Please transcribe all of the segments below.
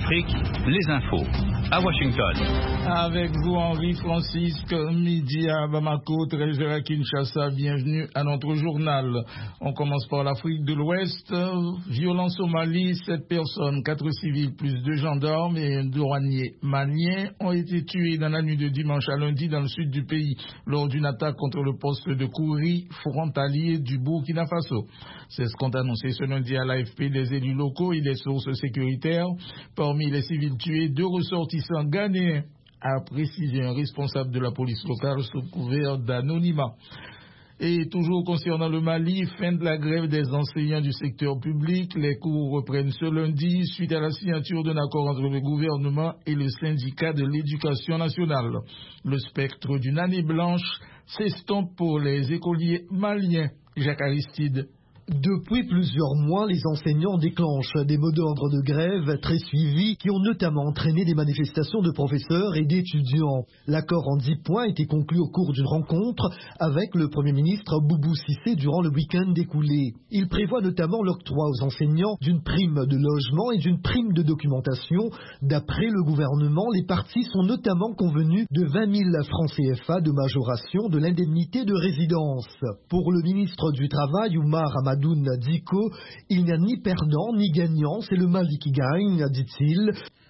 Afrique, les infos à Washington. Avec vous, Henri Francisque, midi à Bamako, 13h à Kinshasa. Bienvenue à notre journal. On commence par l'Afrique de l'Ouest. Violence au Mali, 7 personnes, 4 civils plus 2 gendarmes et un douanier malien ont été tués dans la nuit de dimanche à lundi dans le sud du pays lors d'une attaque contre le poste de Kouri, frontalier du Burkina Faso. C'est ce qu'ont annoncé ce lundi à l'AFP des élus locaux et des sources sécuritaires. Parmi les civils tués, 2 ressortissants ghanéens, a précisé un responsable de la police locale sous couvert d'anonymat. Et toujours concernant le Mali, fin de la grève des enseignants du secteur public. Les cours reprennent ce lundi suite à la signature d'un accord entre le gouvernement et le syndicat de l'éducation nationale. Le spectre d'une année blanche s'estompe pour les écoliers maliens. Jacques Aristide. Depuis plusieurs mois, les enseignants déclenchent des mots d'ordre de grève très suivis qui ont notamment entraîné des manifestations de professeurs et d'étudiants. L'accord en 10 points a été conclu au cours d'une rencontre avec le Premier ministre Boubou Cissé durant le week-end écoulé. Il prévoit notamment l'octroi aux enseignants d'une prime de logement et d'une prime de documentation. D'après le gouvernement, les parties sont notamment convenues de 20 000 francs CFA de majoration de l'indemnité de résidence. Pour le ministre du Travail, Oumar Madoun Diko, il n'y a ni perdant ni gagnant, c'est le Mali qui gagne, dit-il.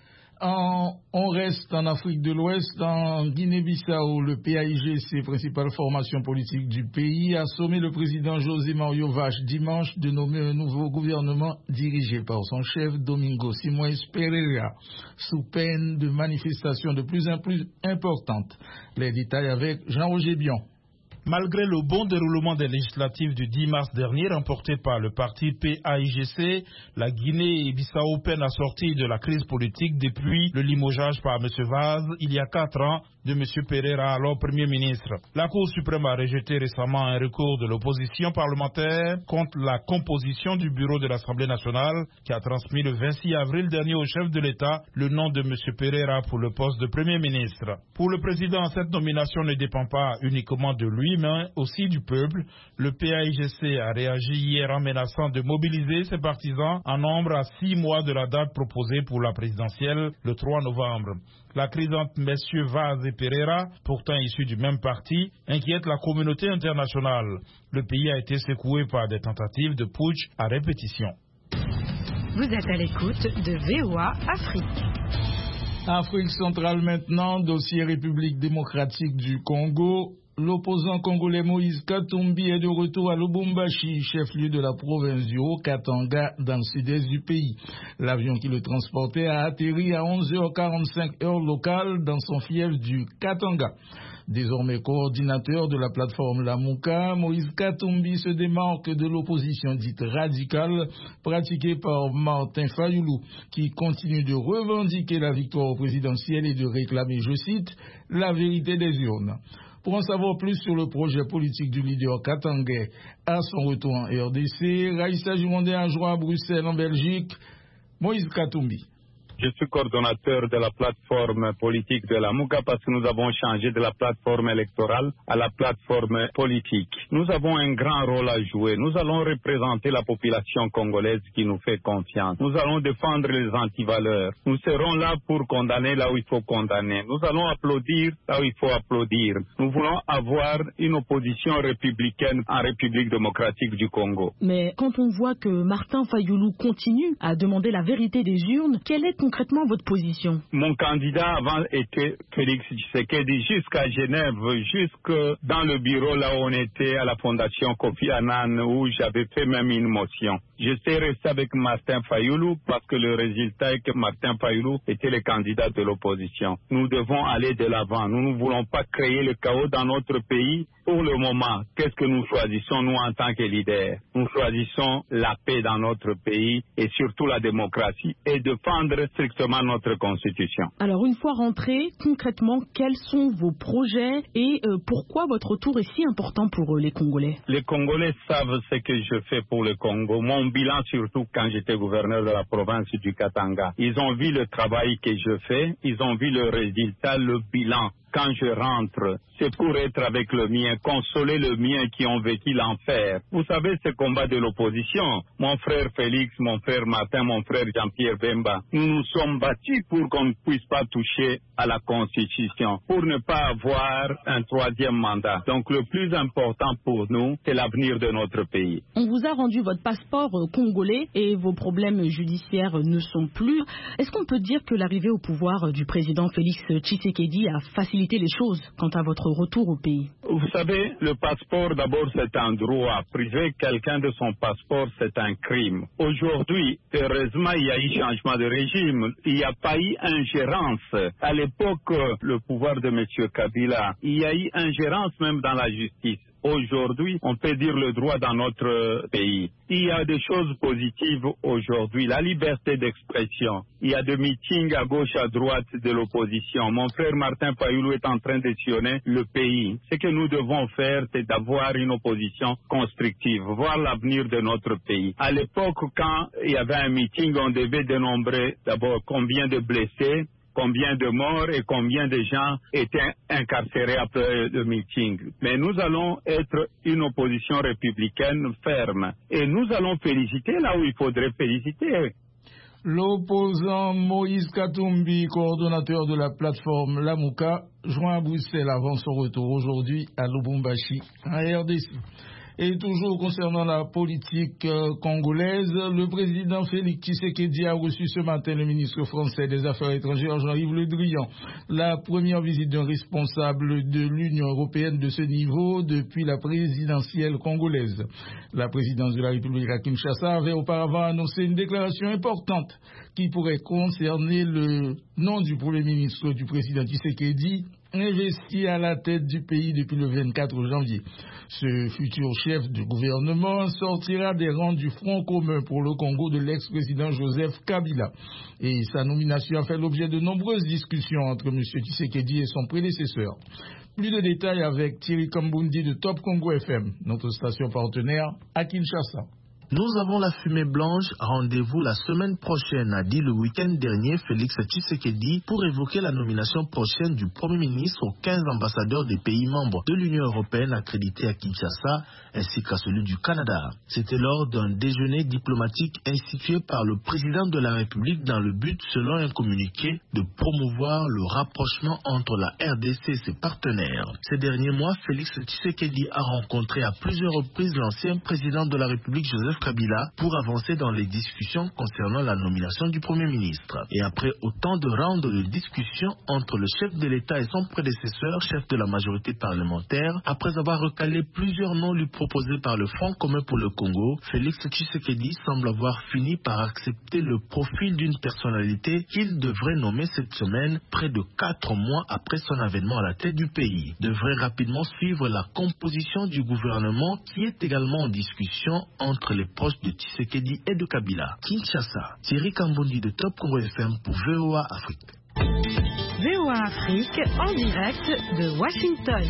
On reste en Afrique de l'Ouest, en Guinée-Bissau. Le PAIGC, principale formation politique du pays, a sommé le président José Mario Vache dimanche de nommer un nouveau gouvernement dirigé par son chef Domingo Simões Pereira, sous peine de manifestations de plus en plus importantes. Les détails avec Jean-Roger Bion. Malgré le bon déroulement des législatives du 10 mars dernier remportées par le parti PAIGC, la Guinée-Bissau peine à sortir de la crise politique depuis le limogeage par M. Vaz il y a 4 ans de M. Pereira, alors Premier ministre. La Cour suprême a rejeté récemment un recours de l'opposition parlementaire contre la composition du bureau de l'Assemblée nationale qui a transmis le 26 avril dernier au chef de l'État le nom de M. Pereira pour le poste de Premier ministre. Pour le président, cette nomination ne dépend pas uniquement de lui, mais aussi du peuple. Le PAIGC a réagi hier en menaçant de mobiliser ses partisans en nombre à 6 mois de la date proposée pour la présidentielle le 3 novembre. La crise entre messieurs Vaz et Pereira, pourtant issus du même parti, inquiète la communauté internationale. Le pays a été secoué par des tentatives de putsch à répétition. Vous êtes à l'écoute de VOA Afrique. Afrique centrale maintenant, dossier République démocratique du Congo. L'opposant congolais Moïse Katumbi est de retour à Lubumbashi, chef-lieu de la province du Haut-Katanga, dans le sud-est du pays. L'avion qui le transportait a atterri à 11h45 heure locale dans son fief du Katanga. Désormais coordinateur de la plateforme Lamuka, Moïse Katumbi se démarque de l'opposition dite radicale pratiquée par Martin Fayoulou, qui continue de revendiquer la victoire présidentielle et de réclamer, je cite, la vérité des urnes. Pour en savoir plus sur le projet politique du leader katangais à son retour en RDC, Raïssa Jumondé a joint à Bruxelles en Belgique, Moïse Katumbi. Je suis coordonnateur de la plateforme politique de la Mouka parce que nous avons changé de la plateforme électorale à la plateforme politique. Nous avons un grand rôle à jouer. Nous allons représenter la population congolaise qui nous fait confiance. Nous allons défendre les antivaleurs. Nous serons là pour condamner là où il faut condamner. Nous allons applaudir là où il faut applaudir. Nous voulons avoir une opposition républicaine en République démocratique du Congo. Mais quand on voit que Martin Fayoulou continue à demander la vérité des urnes, quelle est concrètement votre position? Mon candidat avant était Félix Tshisekedi jusqu'à Genève, jusque dans le bureau là où on était à la fondation Kofi Annan où j'avais fait même une motion. Je suis resté avec Martin Fayoulou parce que le résultat est que Martin Fayoulou était le candidat de l'opposition. Nous devons aller de l'avant. Nous ne voulons pas créer le chaos dans notre pays. Pour le moment, qu'est-ce que nous choisissons nous en tant que leaders? Nous choisissons la paix dans notre pays et surtout la démocratie et défendre strictement notre constitution. Alors une fois rentré, concrètement, quels sont vos projets et pourquoi votre retour est si important pour les Congolais? Les Congolais savent ce que je fais pour le Congo. Mon bilan, surtout quand j'étais gouverneur de la province du Katanga. Ils ont vu le travail que je fais, ils ont vu le résultat, le bilan quand je rentre, c'est pour être avec le mien, consoler le mien qui ont vécu l'enfer. Vous savez, ce combat de l'opposition, mon frère Félix, mon frère Martin, mon frère Jean-Pierre Bemba, nous nous sommes battus pour qu'on ne puisse pas toucher à la Constitution, pour ne pas avoir un troisième mandat. Donc le plus important pour nous, c'est l'avenir de notre pays. On vous a rendu votre passeport congolais et vos problèmes judiciaires ne sont plus. Est-ce qu'on peut dire que l'arrivée au pouvoir du président Félix Tshisekedi a facilité les choses quant à votre retour au pays? Vous savez, le passeport, d'abord, c'est un droit. Priver quelqu'un de son passeport, c'est un crime. Aujourd'hui, heureusement, il y a eu changement de régime. Il n'y a pas eu ingérence. À l'époque, le pouvoir de M. Kabila, il y a eu ingérence même dans la justice. Aujourd'hui, on peut dire le droit dans notre pays. Il y a des choses positives aujourd'hui, la liberté d'expression. Il y a des meetings à gauche, à droite de l'opposition. Mon frère Martin Payoulou est en train de sillonner le pays. Ce que nous devons faire, c'est d'avoir une opposition constructive, voir l'avenir de notre pays. À l'époque, quand il y avait un meeting, on devait dénombrer d'abord combien de blessés, combien de morts et combien de gens étaient incarcérés après le meeting. Mais nous allons être une opposition républicaine ferme. Et nous allons féliciter là où il faudrait féliciter. L'opposant Moïse Katumbi, coordonnateur de la plateforme Lamouka, joint à Bruxelles avant son retour aujourd'hui à Lubumbashi, en RDC. Et toujours concernant la politique congolaise, le président Félix Tshisekedi a reçu ce matin le ministre français des Affaires étrangères Jean-Yves Le Drian. La première visite d'un responsable de l'Union européenne de ce niveau depuis la présidentielle congolaise. La présidence de la République à Kinshasa avait auparavant annoncé une déclaration importante qui pourrait concerner le nom du premier ministre du président Tshisekedi, investi à la tête du pays depuis le 24 janvier. Ce futur chef de gouvernement sortira des rangs du Front commun pour le Congo de l'ex-président Joseph Kabila. Et sa nomination a fait l'objet de nombreuses discussions entre M. Tshisekedi et son prédécesseur. Plus de détails avec Thierry Kambundi de Top Congo FM, notre station partenaire à Kinshasa. Nous avons la fumée blanche, rendez-vous la semaine prochaine, a dit le week-end dernier Félix Tshisekedi pour évoquer la nomination prochaine du Premier ministre aux 15 ambassadeurs des pays membres de l'Union européenne accrédités à Kinshasa, ainsi qu'à celui du Canada. C'était lors d'un déjeuner diplomatique institué par le président de la République dans le but, selon un communiqué, de promouvoir le rapprochement entre la RDC et ses partenaires. Ces derniers mois, Félix Tshisekedi a rencontré à plusieurs reprises l'ancien président de la République, Joseph Kabila, pour avancer dans les discussions concernant la nomination du Premier ministre. Et après autant de rounds de discussions entre le chef de l'État et son prédécesseur, chef de la majorité parlementaire, après avoir recalé plusieurs noms lui proposés par le Front commun pour le Congo, Félix Tshisekedi semble avoir fini par accepter le profil d'une personnalité qu'il devrait nommer cette semaine, près de 4 mois après son avènement à la tête du pays. Devrait rapidement suivre la composition du gouvernement qui est également en discussion entre les proches de Tshisekedi et de Kabila. Kinshasa, Thierry Kambundi de Top Congo FM pour VOA Afrique. VOA Afrique en direct de Washington.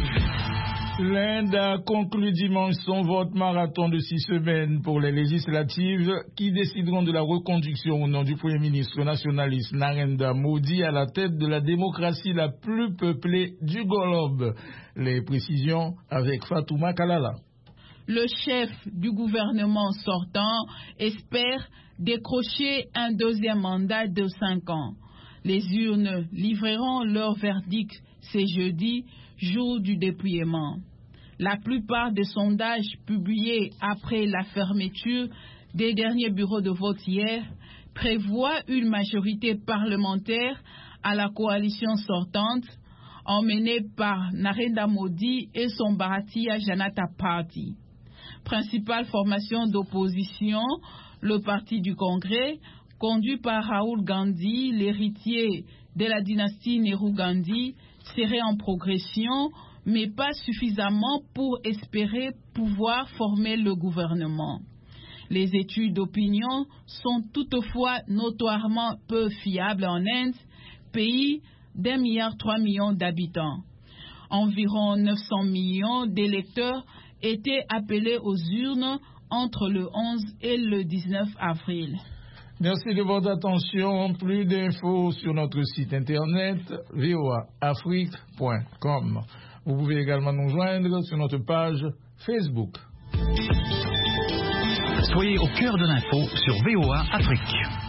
L'Inde a conclu dimanche son vote marathon de 6 semaines pour les législatives qui décideront de la reconduction au nom du Premier ministre nationaliste Narendra Modi à la tête de la démocratie la plus peuplée du globe. Les précisions avec Fatouma Kalala. Le chef du gouvernement sortant espère décrocher un deuxième mandat de 5 ans. Les urnes livreront leur verdict ce jeudi, jour du dépouillement. La plupart des sondages publiés après la fermeture des derniers bureaux de vote hier prévoient une majorité parlementaire à la coalition sortante, emmenée par Narendra Modi et son Bharatiya Janata Party. Principale formation d'opposition, le Parti du Congrès, conduit par Rahul Gandhi, l'héritier de la dynastie Nehru-Gandhi, serait en progression, mais pas suffisamment pour espérer pouvoir former le gouvernement. Les études d'opinion sont toutefois notoirement peu fiables en Inde, pays d'1,3 milliard d'habitants. Environ 900 millions d'électeurs étaient appelés aux urnes entre le 11 et le 19 avril. Merci de votre attention. Plus d'infos sur notre site internet voaafrique.com. Vous pouvez également nous joindre sur notre page Facebook. Soyez au cœur de l'info sur VOA Afrique.